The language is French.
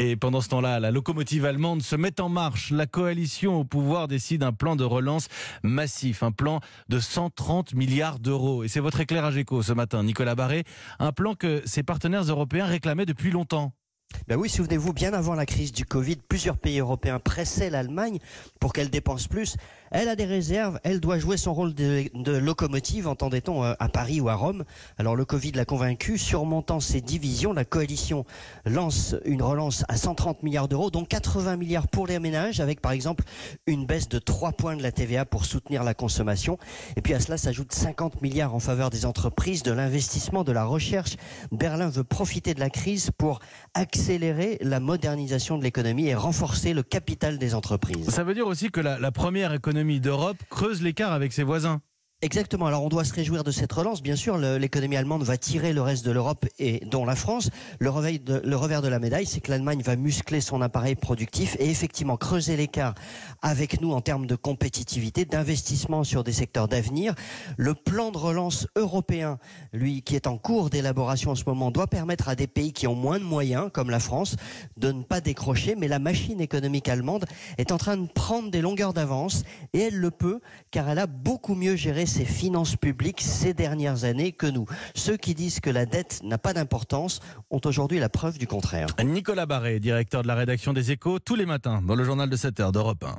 Et pendant ce temps-là, la locomotive allemande se met en marche. La coalition au pouvoir décide un plan de relance massif, un plan de 130 milliards d'euros. Et c'est votre éclairage éco ce matin, Nicolas Barré, un plan que ses partenaires européens réclamaient depuis longtemps. Ben oui, souvenez-vous, bien avant la crise du Covid, plusieurs pays européens pressaient l'Allemagne pour qu'elle dépense plus. Elle a des réserves, elle doit jouer son rôle de locomotive, entendait-on, à Paris ou à Rome. Alors le Covid l'a convaincu, surmontant ses divisions, la coalition lance une relance à 130 milliards d'euros, dont 80 milliards pour les ménages, avec par exemple une baisse de 3 points de la TVA pour soutenir la consommation. Et puis à cela s'ajoutent 50 milliards en faveur des entreprises, de l'investissement, de la recherche. Berlin veut profiter de la crise pour accélérer la modernisation de l'économie et renforcer le capital des entreprises. Ça veut dire aussi que la première économie d'Europe creuse l'écart avec ses voisins. Exactement, alors on doit se réjouir de cette relance. Bien sûr, l'économie allemande va tirer le reste de l'Europe et dont la France. Le revers de la médaille, c'est que l'Allemagne va muscler son appareil productif et effectivement creuser l'écart avec nous en termes de compétitivité, d'investissement sur des secteurs d'avenir. Le plan de relance européen, lui, qui est en cours d'élaboration en ce moment, doit permettre à des pays qui ont moins de moyens, comme la France, de ne pas décrocher. Mais la machine économique allemande est en train de prendre des longueurs d'avance et elle le peut car elle a beaucoup mieux géré ses finances publiques ces dernières années que nous. Ceux qui disent que la dette n'a pas d'importance ont aujourd'hui la preuve du contraire. Nicolas Barré, directeur de la rédaction des Échos, tous les matins dans le journal de 7h d'Europe 1.